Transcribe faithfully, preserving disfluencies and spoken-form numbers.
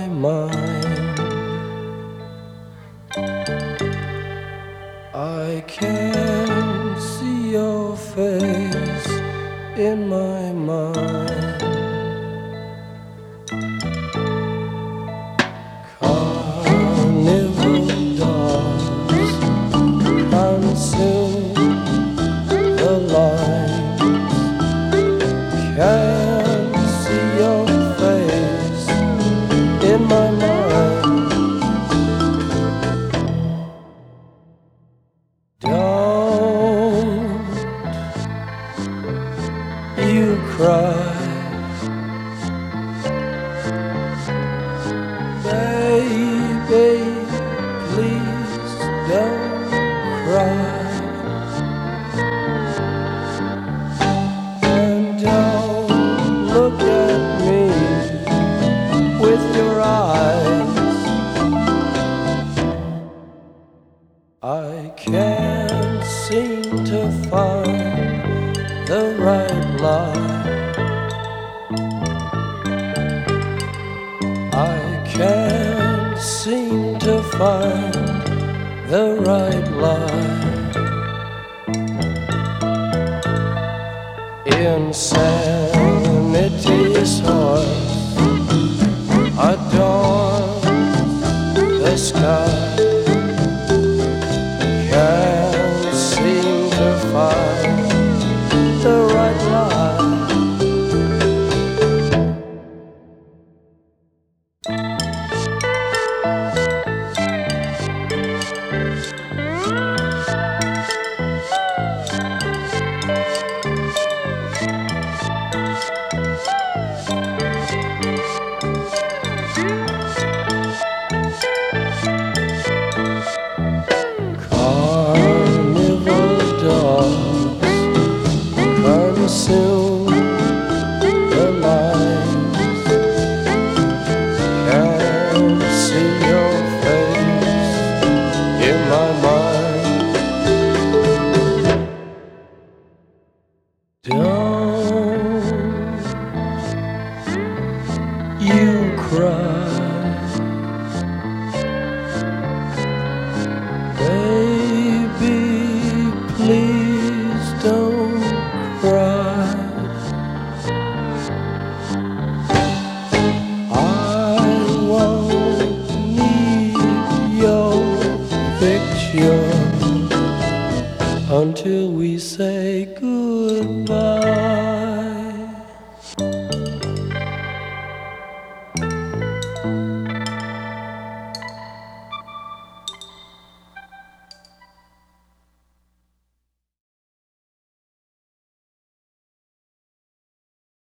mind. I can see your face in my mind. Carnival dogs consume the lines. Can see your face in my mind. Don't you cry, baby, please don't cry. And don't look at me with your eyes. I can't seem to find the right lie. I can't seem to find the right line. Insanity's horse adorns the sky. Can't seem to find the right line. Carnival dogs consume the lines. Can't see your face in my mind. Don't you cry, baby, please don't cry. I won't need your picture until we say goodbye.